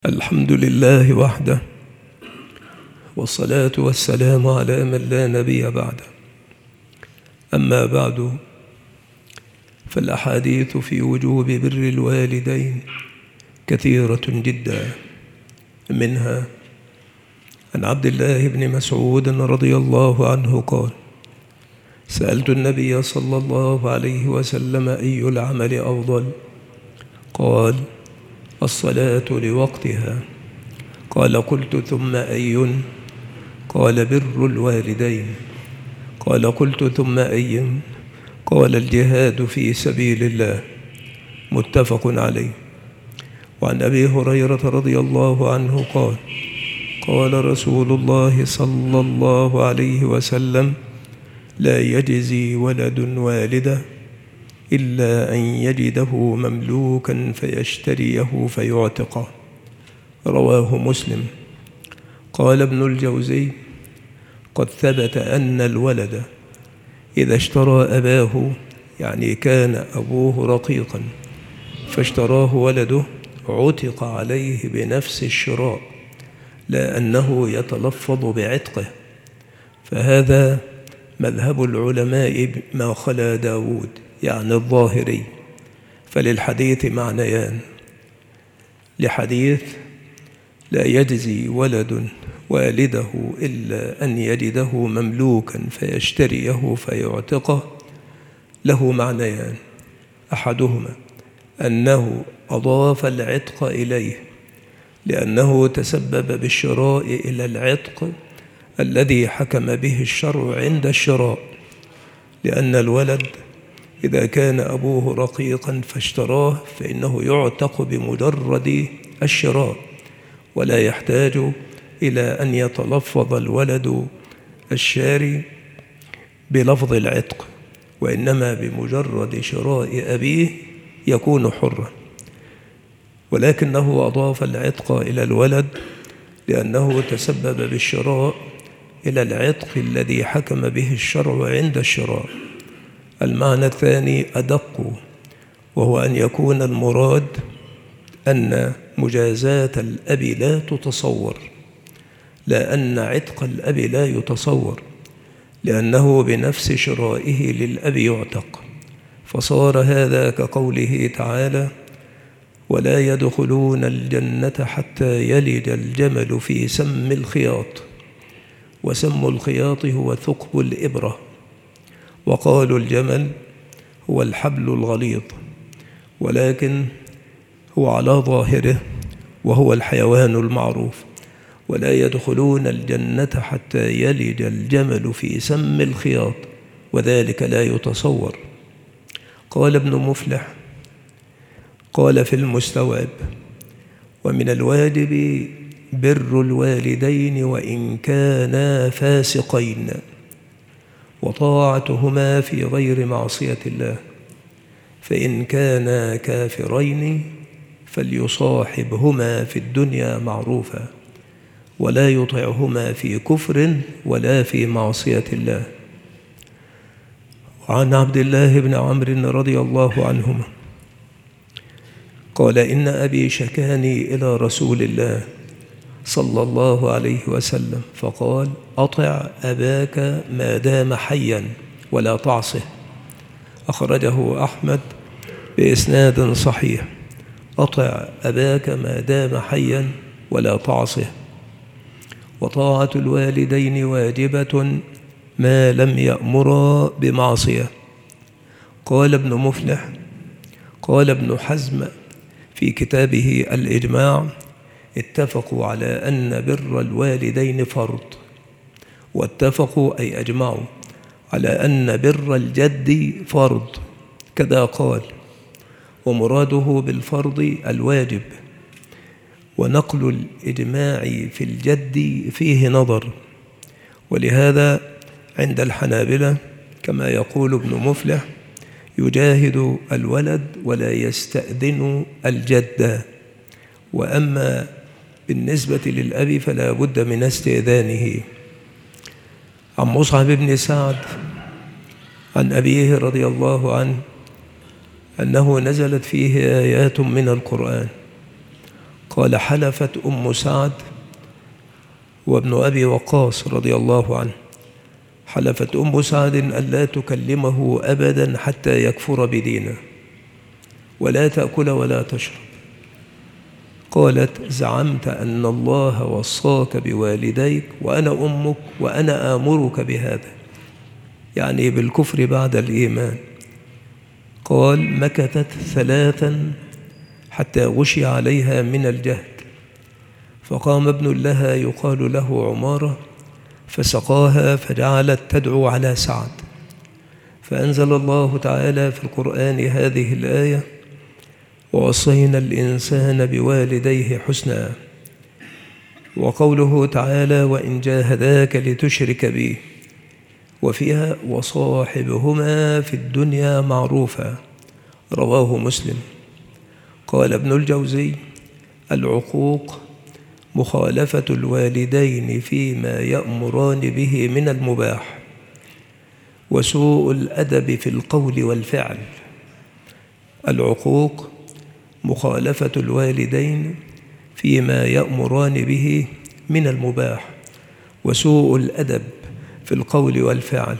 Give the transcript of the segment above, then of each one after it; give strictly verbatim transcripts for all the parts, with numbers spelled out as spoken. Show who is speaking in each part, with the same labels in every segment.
Speaker 1: الحمد لله وحده، والصلاة والسلام على من لا نبي بعده. أما بعد، فالأحاديث في وجوب بر الوالدين كثيرة جدا. منها عن عبد الله بن مسعود رضي الله عنه قال: سألت النبي صلى الله عليه وسلم: أي العمل أفضل؟ قال: الصلاة لوقتها. قال: قلت: ثم أي؟ قال: بر الوالدين. قال: قلت: ثم أي؟ قال: الجهاد في سبيل الله. متفق عليه. وعن أبي هريرة رضي الله عنه قال: قال رسول الله صلى الله عليه وسلم: لا يجزي ولد والده إلا أن يجده مملوكا فيشتريه فيعتقه. رواه مسلم. قال ابن الجوزي: قد ثبت أن الولد إذا اشترى أباه، يعني كان أبوه رقيقا فاشتراه ولده، عتق عليه بنفس الشراء، لا أنه يتلفظ بعتقه. فهذا مذهب العلماء ما خلا داود، يعني الظاهري. فللحديث معنيان: لحديث لا يجزي ولد والده إلا أن يجده مملوكا فيشتريه فيعتقه، له معنيان: أحدهما أنه أضاف العتق إليه لأنه تسبب بالشراء إلى العتق الذي حكم به الشرع عند الشراء، لأن الولد إذا كان أبوه رقيقا فاشتراه فإنه يعتق بمجرد الشراء، ولا يحتاج إلى أن يتلفظ الولد الشاري بلفظ العتق، وإنما بمجرد شراء أبيه يكون حرا. ولكنه أضاف العتق إلى الولد لأنه تسبب بالشراء إلى العتق الذي حكم به الشرع عند الشراء. المعنى الثاني أدق، وهو أن يكون المراد أن مجازاة الأب لا تتصور، لا أن عتق الأب لا يتصور، لأنه بنفس شرائه للأب يعتق. فصار هذا كقوله تعالى: ولا يدخلون الجنة حتى يلج الجمل في سم الخياط. وسم الخياط هو ثقب الإبرة، وقالوا الجمل هو الحبل الغليظ، ولكن هو على ظاهره وهو الحيوان المعروف. ولا يدخلون الجنة حتى يلج الجمل في سم الخياط، وذلك لا يتصور. قال ابن مفلح قال في المستوعب: ومن الواجب بر الوالدين وإن كانا فاسقين، وطاعتهما في غير معصية الله، فإن كانا كافرين فليصاحبهما في الدنيا معروفا، ولا يطعهما في كفر ولا في معصية الله. وعن عبد الله بن عمرو رضي الله عنهما قال: إن أبي شكاني إلى رسول الله صلى الله عليه وسلم فقال: أطع أباك ما دام حيا ولا تعصه. أخرجه أحمد بإسناد صحيح. أطع أباك ما دام حيا ولا تعصه. وطاعة الوالدين واجبة ما لم يأمرا بمعصية. قال ابن مفلح: قال ابن حزم في كتابه الإجماع: اتفقوا على أن بر الوالدين فرض، واتفقوا أي أجمعوا على أن بر الجد فرض، كذا قال. ومراده بالفرض الواجب، ونقل الإجماع في الجد فيه نظر. ولهذا عند الحنابلة كما يقول ابن مفلح: يجاهد الولد ولا يستأذن الجد. وأما بالنسبة للأب فلا بد من استئذانه. عن مصعب بن سعد عن أبيه رضي الله عنه أنه نزلت فيه آيات من القرآن قال حلفت أم سعد وابن أبي وقاص رضي الله عنه، حلفت أم سعد ألا تكلمه أبدا حتى يكفر بدينه ولا تأكل ولا تشرب. قالت زعمت أن الله وصاك بوالديك وأنا أمك وأنا آمرك بهذا، يعني بالكفر بعد الإيمان. قال مكثت ثلاثا حتى غشي عليها من الجهد، فقام ابن لها يقال له عمارة فسقاها فجعلت تدعو على سعد، فأنزل الله تعالى في القرآن هذه الآية: ووصينا الإنسان بوالديه حسنا. وقوله تعالى: وإن جاهداك لتشرك بي، وفيها: وصاحبهما في الدنيا معروفا، رواه مسلم. قال ابن الجوزي: العقوق مخالفة الوالدين فيما يأمران به من المباح، وسوء الأدب في القول والفعل. العقوق مخالفة الوالدين فيما يأمران به من المباح، وسوء الأدب في القول والفعل.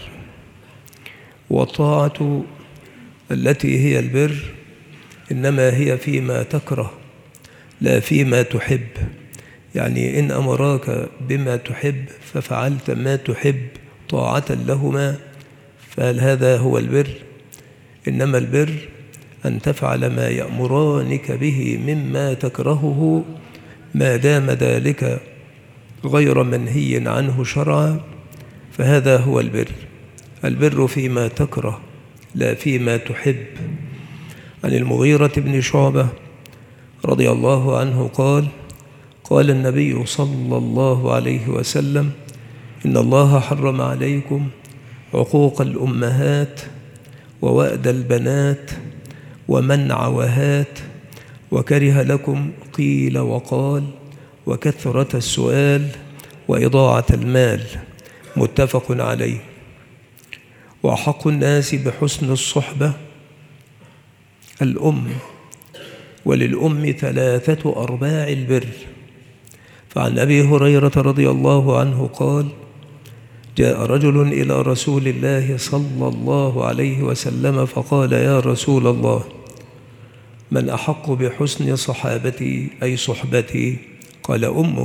Speaker 1: والطاعة التي هي البر إنما هي فيما تكره لا فيما تحب، يعني إن أمراك بما تحب ففعلت ما تحب طاعة لهما فهل هذا هو البر؟ إنما البر أن تفعل ما يأمرانك به مما تكرهه ما دام ذلك غير منهي عنه شرعا، فهذا هو البر. البر فيما تكره لا فيما تحب. عن المغيرة بن شعبة رضي الله عنه قال: قال النبي صلى الله عليه وسلم: إن الله حرم عليكم عقوق الأمهات ووأد البنات ومنع وهات، وكره لكم قيل وقال وكثرة السؤال وإضاعة المال، متفق عليه. وأحق الناس بحسن الصحبة الأم، وللأم ثلاثة أرباع البر. فعن أبي هريرة رضي الله عنه قال: جاء رجل إلى رسول الله صلى الله عليه وسلم فقال: يا رسول الله، من أحق بحسن صحابتي أي صحبتي؟ قال: أمك.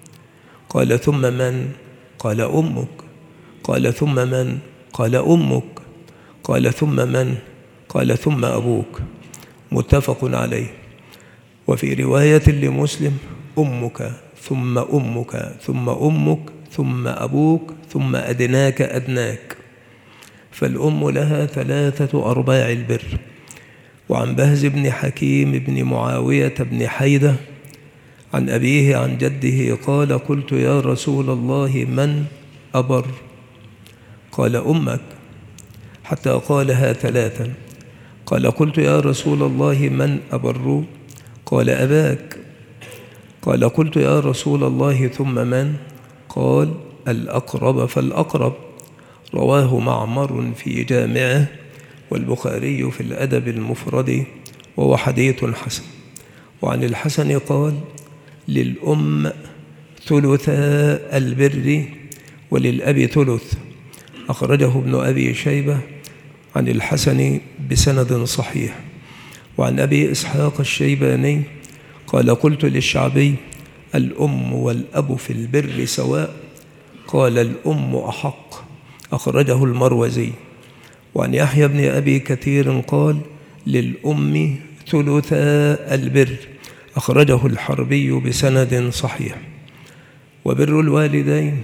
Speaker 1: قال: ثم من؟ قال: أمك. قال: ثم من؟ قال: أمك. قال: ثم من؟ قال: ثم أبوك، متفق عليه. وفي رواية لمسلم: أمك ثم أمك ثم أمك ثم أبوك ثم أدناك أدناك. فالأم لها ثلاثة أرباع البر. وعن بهز بن حكيم بن معاوية بن حيدة عن أبيه عن جده قال: قلت يا رسول الله من أبر؟ قال: أمك، حتى قالها ثلاثا. قال: قلت يا رسول الله من أبر؟ قال: أباك. قال: قلت يا رسول الله ثم من؟ قال: الأقرب فالأقرب. رواه معمر في جامعه والبخاري في الأدب المفرد، وهو حديث حسن. وعن الحسن قال: للأم ثلثا البر وللأب ثلث. أخرجه ابن أبي شيبة عن الحسن بسند صحيح. وعن أبي إسحاق الشيباني قال: قلت للشعبي: الأم والأب في البر سواء؟ قال: الأم أحق. أخرجه المروزي. وعن يحيى بن أبي كثير قال: للأم ثلثا البر. أخرجه الحربي بسند صحيح. وبر الوالدين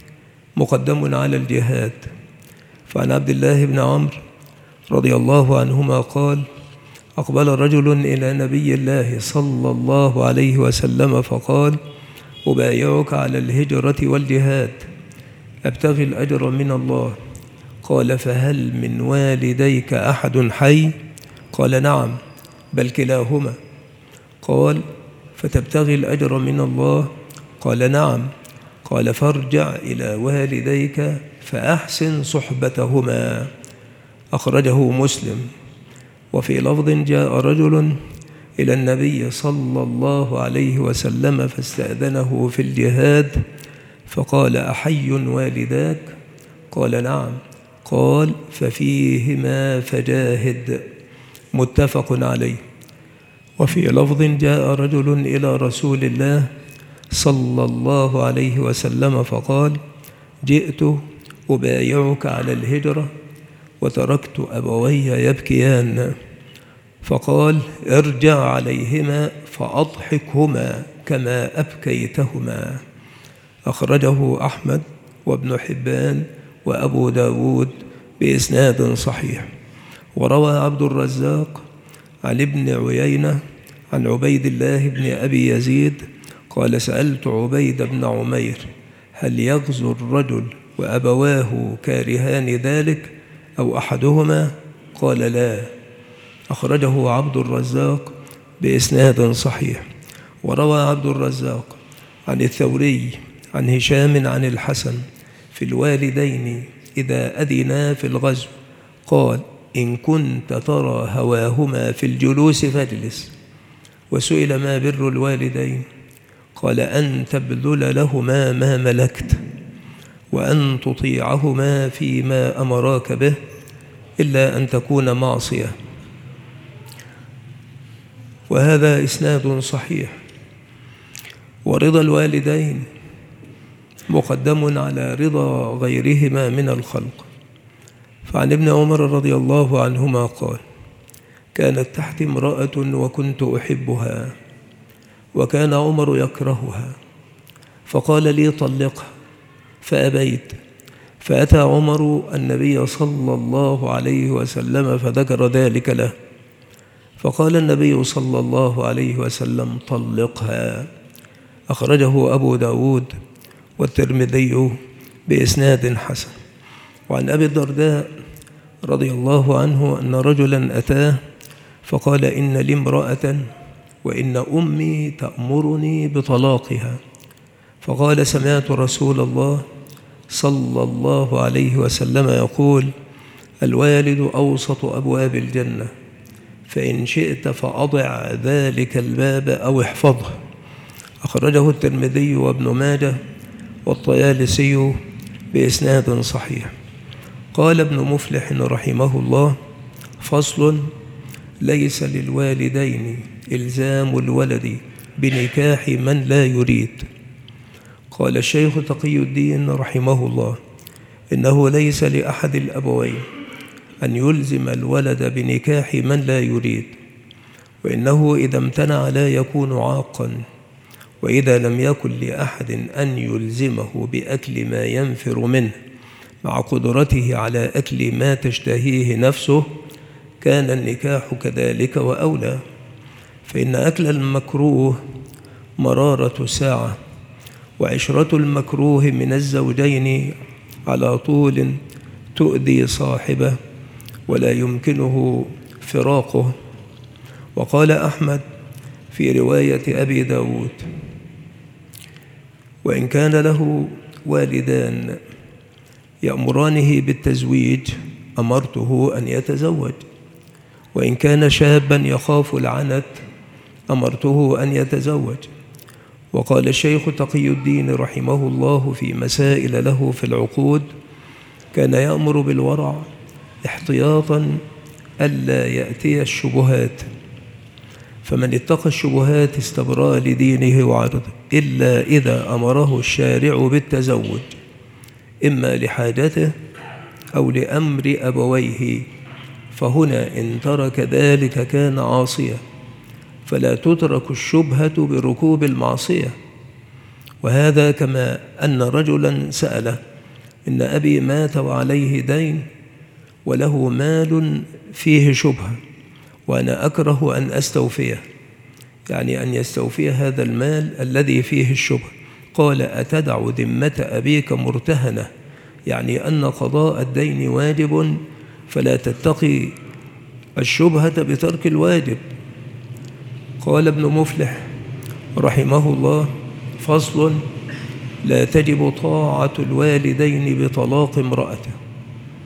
Speaker 1: مقدم على الجهاد. فعن عبد الله بن عمرو رضي الله عنهما قال: أقبل رجل إلى نبي الله صلى الله عليه وسلم فقال: أبايعك على الهجرة والجهاد، أبتغي الأجر من الله. قال: فهل من والديك أحد حي؟ قال: نعم، بل كلاهما. قال: فتبتغي الأجر من الله؟ قال: نعم. قال: فارجع إلى والديك فأحسن صحبتهما. أخرجه مسلم. وفي لفظ: جاء رجل إلى النبي صلى الله عليه وسلم فاستأذنه في الجهاد، فقال: أحي والداك؟ قال: نعم. قال: ففيهما فجاهد. متفق عليه. وفي لفظ: جاء رجل إلى رسول الله صلى الله عليه وسلم فقال: جئت أبايعك على الهجرة وتركت أبوي يبكيان، فقال: ارجع عليهما فأضحكهما كما أبكيتهما. أخرجه أحمد وابن حبان وأبو داود بإسناد صحيح. وروى عبد الرزاق عن ابن عيينة عن عبيد الله بن أبي يزيد قال: سألت عبيد بن عمير: هل يغزو الرجل وأبواه كارهان ذلك أو أحدهما؟ قال: لا. أخرجه عبد الرزاق بإسناد صحيح. وروى عبد الرزاق عن الثوري عن هشام عن الحسن في الوالدين إذا أذنا في الغزو قال: إن كنت ترى هواهما في الجلوس فاجلس. وسئل: ما بر الوالدين؟ قال: أن تبذل لهما ما ملكت، وأن تطيعهما فيما أمراك به، إلا أن تكون معصية. وهذا إسناد صحيح. ورضا الوالدين مقدم على رضا غيرهما من الخلق. فعن ابن عمر رضي الله عنهما قال: كانت تحتي امرأة وكنت أحبها، وكان عمر يكرهها، فقال لي: طلقها، فأبيت. فأتى عمر النبي صلى الله عليه وسلم فذكر ذلك له، فقال النبي صلى الله عليه وسلم: طلقها. أخرجه أبو داود والترمذي بإسناد حسن. وعن أبي الدرداء رضي الله عنه أن رجلا أتاه فقال: إن لي امرأة وإن أمي تأمرني بطلاقها. فقال: سمعت رسول الله صلى الله عليه وسلم يقول: الوالد أوسط أبواب الجنة، فإن شئت فأضع ذلك الباب أو احفظه. أخرجه الترمذي وابن ماجه والطيالسي بإسناد صحيح. قال ابن مفلح رحمه الله: فصل: ليس للوالدين إلزام الولد بنكاح من لا يريد. قال الشيخ تقي الدين رحمه الله: إنه ليس لأحد الأبوين أن يلزم الولد بنكاح من لا يريد، وإنه إذا امتنع لا يكون عاقا. وإذا لم يكن لأحد أن يلزمه بأكل ما ينفر منه مع قدرته على أكل ما تشتهيه نفسه كان النكاح كذلك وأولى، فإن أكل المكروه مرارة ساعة، وعشرة المكروه من الزوجين على طول تؤذي صاحبه ولا يمكنه فراقه. وقال أحمد في رواية أبي داود: وإن كان له والدان يأمرانه بالتزويج أمرته أن يتزوج، وإن كان شابا يخاف العنت أمرته أن يتزوج. وقال الشيخ تقي الدين رحمه الله في مسائل له في العقود: كان يأمر بالورع احتياطا ألا يأتي الشبهات، فمن اتقى الشبهات استبرأ لدينه وعرضه، إلا إذا أمره الشارع بالتزوج إما لحاجته أو لأمر أبويه، فهنا إن ترك ذلك كان عاصيا، فلا تترك الشبهة بركوب المعصية. وهذا كما أن رجلا سأله: إن أبي مات وعليه دين وله مال فيه شبهة وأنا أكره أن أستوفيه، يعني أن يستوفي هذا المال الذي فيه الشبهة. قال: أتدع ذمة أبيك مرتهنة، يعني أن قضاء الدين واجب فلا تتقي الشبهة بترك الواجب. قال ابن مفلح رحمه الله: فصل: لا تجب طاعة الوالدين بطلاق امرأته،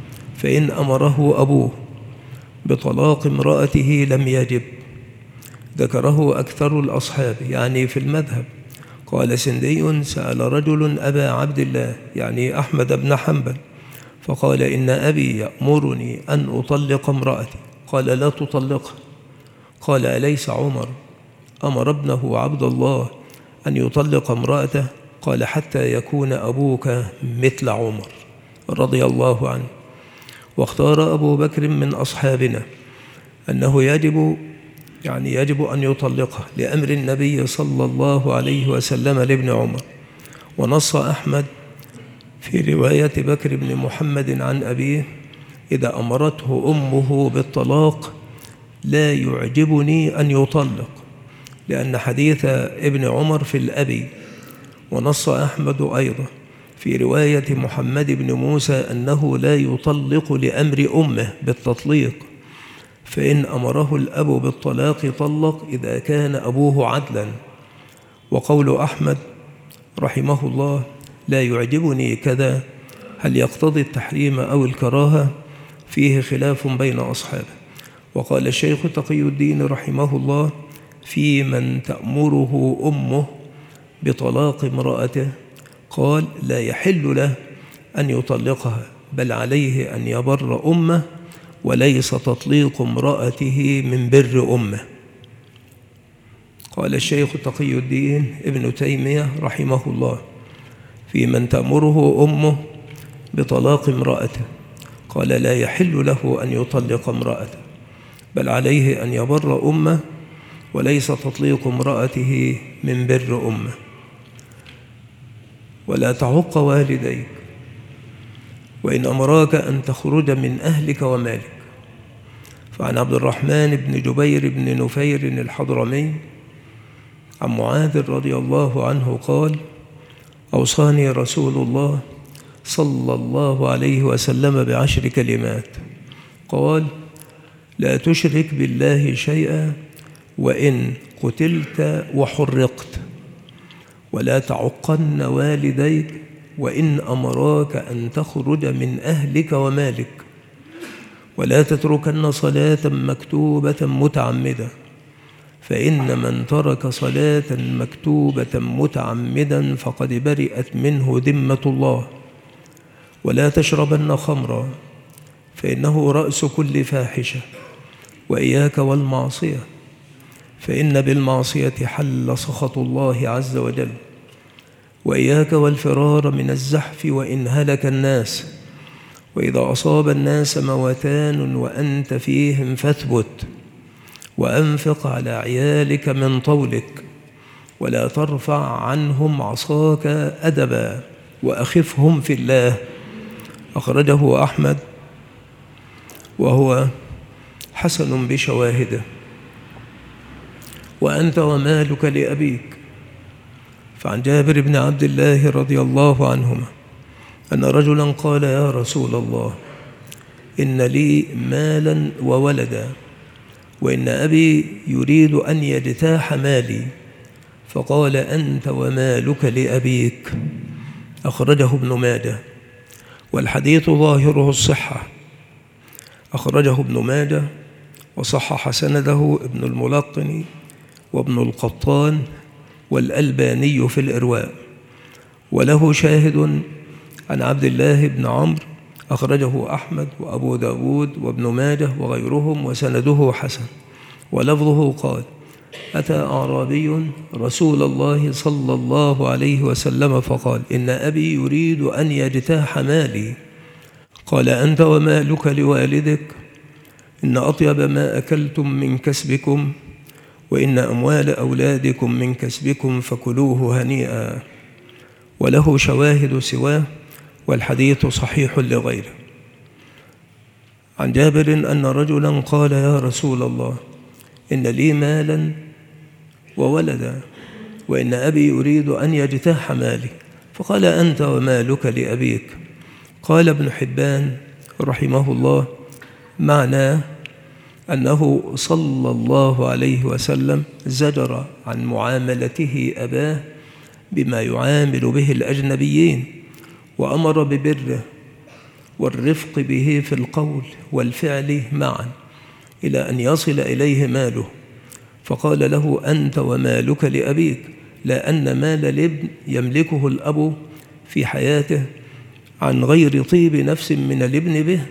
Speaker 1: فإن أمره أبوه بطلاق امرأته لم يجب. ذكره أكثر الأصحاب يعني في المذهب. قال سندي: سأل رجل أبا عبد الله يعني أحمد بن حنبل فقال: إن أبي يأمرني أن أطلق امرأتي. قال: لا تطلقها. قال: أليس عمر أمر ابنه عبد الله أن يطلق امرأته؟ قال: حتى يكون أبوك مثل عمر رضي الله عنه. واختار أبو بكر من أصحابنا أنه يجب يعني يجب أن يطلقها لأمر النبي صلى الله عليه وسلم لابن عمر. ونص أحمد في رواية بكر بن محمد عن أبيه: إذا أمرته أمه بالطلاق لا يعجبني أن يطلق، لأن حديث ابن عمر في الأبي. ونص أحمد أيضا في رواية محمد بن موسى أنه لا يطلق لأمر أمه بالتطليق، فإن أمره الأب بالطلاق طلق إذا كان أبوه عدلا. وقول أحمد رحمه الله: لا يعجبني كذا، هل يقتضي التحريم أو الكراهة؟ فيه خلاف بين أصحابه. وقال الشيخ تقي الدين رحمه الله: في من تأمره أمه بطلاق امرأته، قال: لا يحل له أن يطلقها، بل عليه أن يبر أمه، وليس تطليق امرأته من بر أمه. قال الشيخ تقي الدين ابن تيمية رحمه الله: في من تأمره أمه بطلاق امرأته، قال: لا يحل له أن يطلق امرأته، بل عليه أن يبر أمه، وليس تطليق امرأته من بر أمه. ولا تعق والديك وإن أمراك أن تخرج من أهلك ومالك. فعن عبد الرحمن بن جبير بن نفير الحضرمي عن معاذ رضي الله عنه قال: أوصاني رسول الله صلى الله عليه وسلم بعشر كلمات. قال: لا تشرك بالله شيئا وإن قتلت وحرقت، ولا تعقن والديك وإن أمراك أن تخرج من أهلك ومالك، ولا تتركن صلاة مكتوبة متعمدة، فإن من ترك صلاة مكتوبة متعمدا فقد برئت منه ذمة الله. ولا تشربن خمرا، فإنه رأس كل فاحشة، وإياك والمعصية، فإن بالمعصية حل سخط الله عز وجل. وإياك والفرار من الزحف وإن هلك الناس، وإذا أصاب الناس موتان وأنت فيهم فاثبت، وأنفق على عيالك من طولك، ولا ترفع عنهم عصاك أدبا، وأخفهم في الله. أخرجه أحمد وهو حسن بشواهده. وأنت ومالك لأبيك. فعن جابر بن عبد الله رضي الله عنهما أن رجلا قال: يا رسول الله، إن لي مالا وولدا، وإن أبي يريد أن يجتاح مالي. فقال: أنت ومالك لأبيك. أخرجه ابن ماجه، والحديث ظاهره الصحة. أخرجه ابن ماجه وصحح سنده ابن الملقن وابن القطان والألباني في الإرواء. وله شاهد عن عبد الله بن عمرو أخرجه أحمد وأبو داود وابن ماجه وغيرهم، وسنده حسن. ولفظه قال: أتى أعرابي رسول الله صلى الله عليه وسلم فقال: إن أبي يريد أن يجتاح مالي. قال: أنت ومالك لوالدك، إن أطيب ما أكلتم من كسبكم، وإن أموال أولادكم من كسبكم، فكلوه هنيئا. وله شواهد سواه، والحديث صحيح لغيره. عن جابر أن رجلا قال: يا رسول الله، إن لي مالا وولدا، وإن أبي يريد أن يجتاح مالي. فقال: أنت ومالك لأبيك. قال ابن حبان رحمه الله: معناه أنه صلى الله عليه وسلم زجر عن معاملته أباه بما يعامل به الأجنبيين، وأمر ببره والرفق به في القول والفعل معا، إلى أن يصل إليه ماله. فقال له: أنت ومالك لأبيك، لا أن مال الابن يملكه الأب في حياته عن غير طيب نفس من الابن به.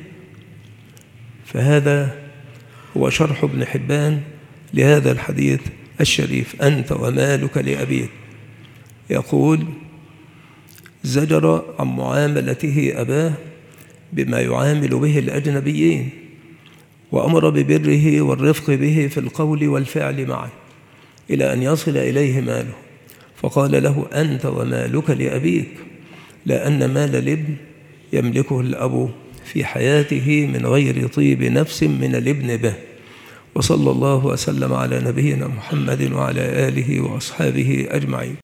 Speaker 1: فهذا هو شرح ابن حبان لهذا الحديث الشريف: أنت ومالك لأبيك. يقول: زجر عن معاملته أباه بما يعامل به الأجنبيين، وأمر ببره والرفق به في القول والفعل معه إلى أن يصل إليه ماله. فقال له: أنت ومالك لأبيك، لا أن مال الابن يملكه الأب في حياته من غير طيب نفس من الابن به. وصلى الله وسلم على نبينا محمد وعلى آله وأصحابه أجمعين.